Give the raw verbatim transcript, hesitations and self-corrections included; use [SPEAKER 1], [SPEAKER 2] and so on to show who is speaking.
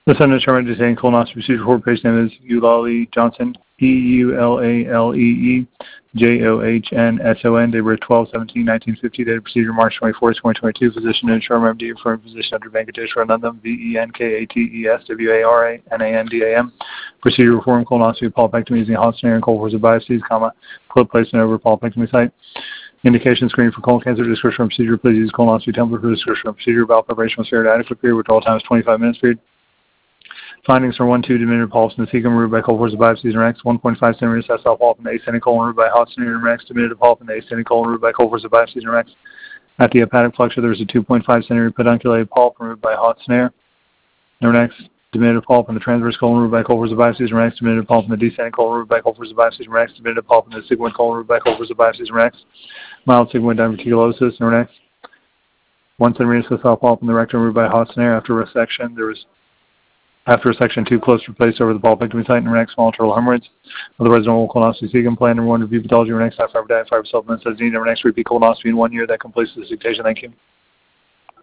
[SPEAKER 1] The Senate determined to say colonoscopy procedure for patient name is Eulalie Johnson, E U L A L E E J O H N S O N, date of birth twelve seventeen nineteen fifty, date of procedure March twenty-fourth, twenty twenty-two, physician and insurer, M D, referring physician under Venkatesh Ranandam, V E N K A T E S W A R A N A N D A M, procedure reform colonoscopy, polypectomy using hot snare and cold force of biopsies, comma, clip placement over polypectomy site. Indication screening for colon cancer, description of procedure, please use colonoscopy template for description of procedure, bowel preparation was fair to adequate period, withdrawal time is twenty-five minutes period. Findings from one two diminutive polyps in the cecum removed by cold force of biopsies and Rex, one point five centimeters sessile polyp in the ascending colon removed by hot snare and Rex, diminutive polyp in the ascending colon removed by cold force of biopsies and Rex. At the hepatic flexure, there was a two point five centimeter pedunculated polyp removed by hot snare and Rex, diminutive polyp in the transverse colon removed by cold force of biopsies and Rex, diminutive polyp in the descending colon removed by cold force of biopsies and Rex, diminutive polyp in the sigmoid colon removed by cold force of biopsies and Rex, mild sigmoid diverticulosis and Rex. One centimeter sessile polyp in the rectum removed by hot snare. After resection, there was After resection, two close replaced over the polypectomy site and Rex, small internal hemorrhoids. Otherwise, normal colonoscopy cecum plan. Number one, review pathology, Rex, high fiber diet, fiber supplements as needed. Next, repeat colonoscopy in one year. That completes the dictation. Thank you.